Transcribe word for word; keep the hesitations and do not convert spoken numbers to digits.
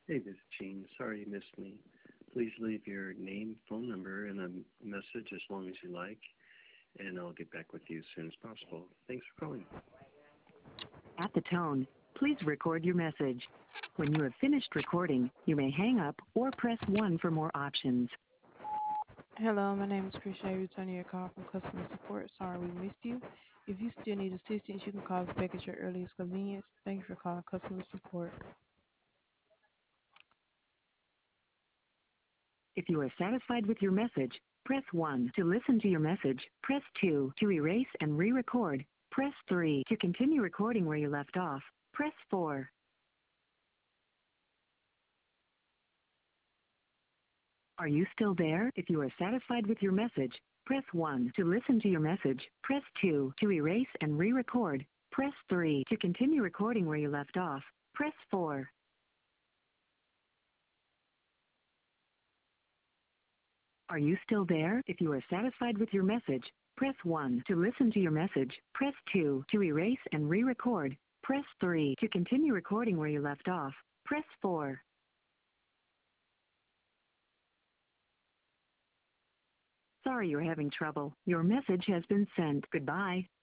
Hey, this is Gene. Sorry you missed me. Please leave your name, phone number, and a message as long as you like, and I'll get back with you as soon as possible. Thanks for calling. At the tone, please record your message. When you have finished recording, you may hang up or press one for more options. Hello, my name is Krisha. Returning your call from customer support. Sorry we missed you. If you still need assistance, you can call us back at your earliest convenience. Thank you for calling customer support. If you are satisfied with your message, press one to listen to your message. Press two to erase and re-record. Press three to continue recording where you left off. Press four. Are you still there? If you are satisfied with your message, press one to listen to your message. Press two to erase and re-record. Press three to continue recording where you left off. Press four. Are you still there? If you are satisfied with your message, press one to listen to your message. Press two to erase and re-record. Press three to continue recording where you left off. Press four. Sorry you're having trouble. Your message has been sent. Goodbye.